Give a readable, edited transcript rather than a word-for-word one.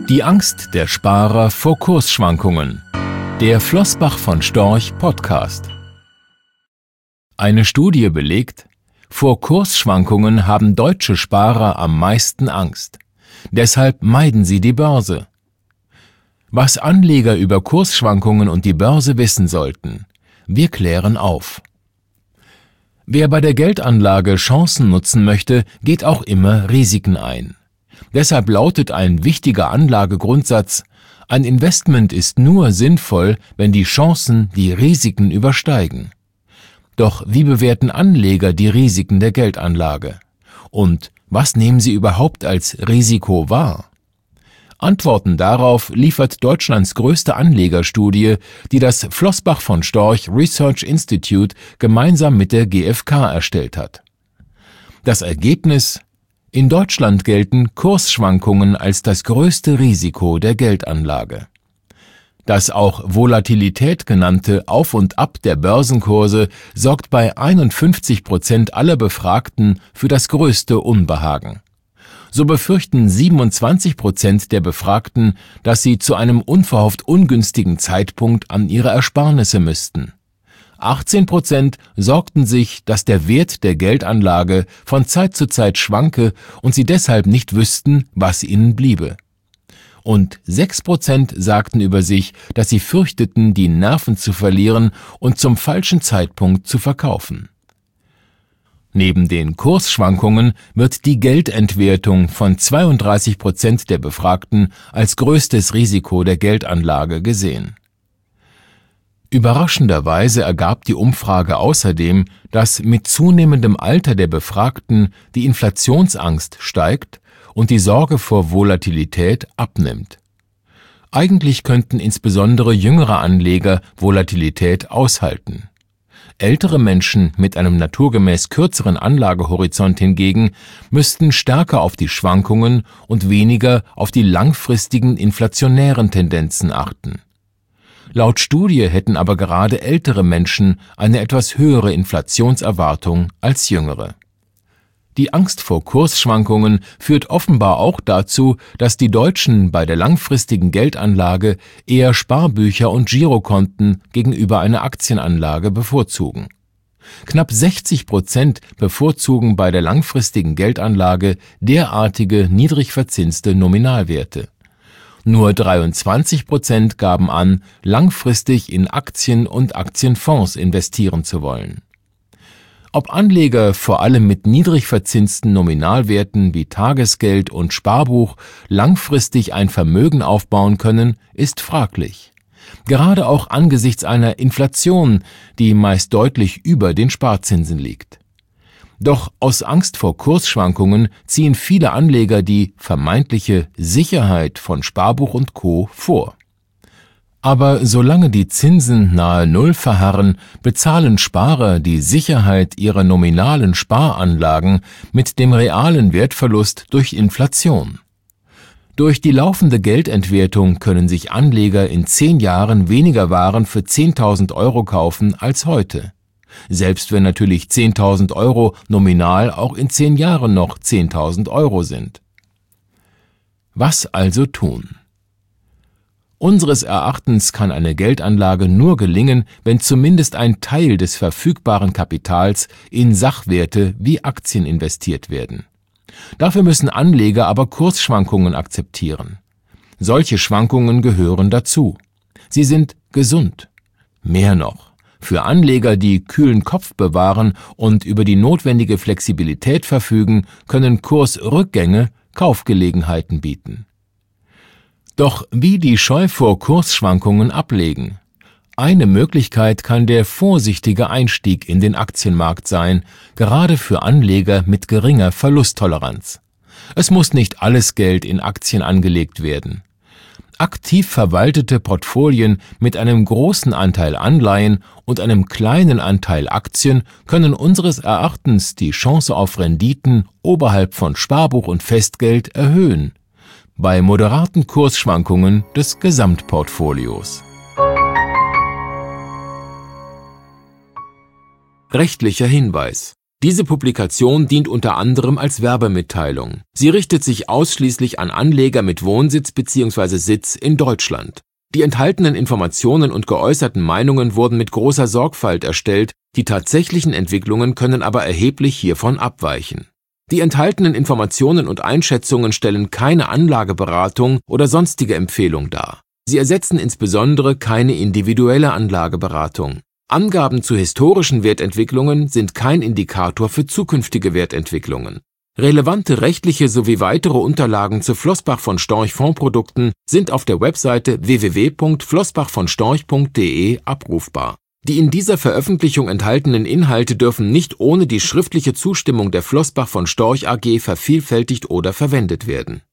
Die Angst der Sparer vor Kursschwankungen. Der Flossbach von Storch Podcast. Eine Studie belegt, vor Kursschwankungen haben deutsche Sparer am meisten Angst. Deshalb meiden sie die Börse. Was Anleger über Kursschwankungen und die Börse wissen sollten. Wir klären auf. Wer bei der Geldanlage Chancen nutzen möchte, geht auch immer Risiken ein. Deshalb lautet ein wichtiger Anlagegrundsatz: Ein Investment ist nur sinnvoll, wenn die Chancen die Risiken übersteigen. Doch wie bewerten Anleger die Risiken der Geldanlage? Und was nehmen sie überhaupt als Risiko wahr? Antworten darauf liefert Deutschlands größte Anlegerstudie, die das Flossbach von Storch Research Institute gemeinsam mit der GfK erstellt hat. Das Ergebnis: In Deutschland gelten Kursschwankungen als das größte Risiko der Geldanlage. Das auch Volatilität genannte Auf und Ab der Börsenkurse sorgt bei 51% aller Befragten für das größte Unbehagen. So befürchten 27% der Befragten, dass sie zu einem unverhofft ungünstigen Zeitpunkt an ihre Ersparnisse müssten. 18% sorgten sich, dass der Wert der Geldanlage von Zeit zu Zeit schwanke und sie deshalb nicht wüssten, was ihnen bliebe. Und 6% sagten über sich, dass sie fürchteten, die Nerven zu verlieren und zum falschen Zeitpunkt zu verkaufen. Neben den Kursschwankungen wird die Geldentwertung von 32% der Befragten als größtes Risiko der Geldanlage gesehen. Überraschenderweise ergab die Umfrage außerdem, dass mit zunehmendem Alter der Befragten die Inflationsangst steigt und die Sorge vor Volatilität abnimmt. Eigentlich könnten insbesondere jüngere Anleger Volatilität aushalten. Ältere Menschen mit einem naturgemäß kürzeren Anlagehorizont hingegen müssten stärker auf die Schwankungen und weniger auf die langfristigen inflationären Tendenzen achten. Laut Studie hätten aber gerade ältere Menschen eine etwas höhere Inflationserwartung als jüngere. Die Angst vor Kursschwankungen führt offenbar auch dazu, dass die Deutschen bei der langfristigen Geldanlage eher Sparbücher und Girokonten gegenüber einer Aktienanlage bevorzugen. Knapp 60% bevorzugen bei der langfristigen Geldanlage derartige niedrig verzinste Nominalwerte. Nur 23% gaben an, langfristig in Aktien und Aktienfonds investieren zu wollen. Ob Anleger vor allem mit niedrig verzinsten Nominalwerten wie Tagesgeld und Sparbuch langfristig ein Vermögen aufbauen können, ist fraglich. Gerade auch angesichts einer Inflation, die meist deutlich über den Sparzinsen liegt. Doch aus Angst vor Kursschwankungen ziehen viele Anleger die vermeintliche Sicherheit von Sparbuch und Co. vor. Aber solange die Zinsen nahe Null verharren, bezahlen Sparer die Sicherheit ihrer nominalen Sparanlagen mit dem realen Wertverlust durch Inflation. Durch die laufende Geldentwertung können sich Anleger in 10 Jahren weniger Waren für 10.000 Euro kaufen als heute. Selbst wenn natürlich 10.000 Euro nominal auch in 10 Jahren noch 10.000 Euro sind. Was also tun? Unseres Erachtens kann eine Geldanlage nur gelingen, wenn zumindest ein Teil des verfügbaren Kapitals in Sachwerte wie Aktien investiert werden. Dafür müssen Anleger aber Kursschwankungen akzeptieren. Solche Schwankungen gehören dazu. Sie sind gesund. Mehr noch. Für Anleger, die kühlen Kopf bewahren und über die notwendige Flexibilität verfügen, können Kursrückgänge Kaufgelegenheiten bieten. Doch wie die Scheu vor Kursschwankungen ablegen? Eine Möglichkeit kann der vorsichtige Einstieg in den Aktienmarkt sein, gerade für Anleger mit geringer Verlusttoleranz. Es muss nicht alles Geld in Aktien angelegt werden. Aktiv verwaltete Portfolien mit einem großen Anteil Anleihen und einem kleinen Anteil Aktien können unseres Erachtens die Chance auf Renditen oberhalb von Sparbuch und Festgeld erhöhen, bei moderaten Kursschwankungen des Gesamtportfolios. Rechtlicher Hinweis: Diese Publikation dient unter anderem als Werbemitteilung. Sie richtet sich ausschließlich an Anleger mit Wohnsitz bzw. Sitz in Deutschland. Die enthaltenen Informationen und geäußerten Meinungen wurden mit großer Sorgfalt erstellt, die tatsächlichen Entwicklungen können aber erheblich hiervon abweichen. Die enthaltenen Informationen und Einschätzungen stellen keine Anlageberatung oder sonstige Empfehlung dar. Sie ersetzen insbesondere keine individuelle Anlageberatung. Angaben zu historischen Wertentwicklungen sind kein Indikator für zukünftige Wertentwicklungen. Relevante rechtliche sowie weitere Unterlagen zu Flossbach von Storch Fondsprodukten sind auf der Webseite www.flossbachvonstorch.de abrufbar. Die in dieser Veröffentlichung enthaltenen Inhalte dürfen nicht ohne die schriftliche Zustimmung der Flossbach von Storch AG vervielfältigt oder verwendet werden.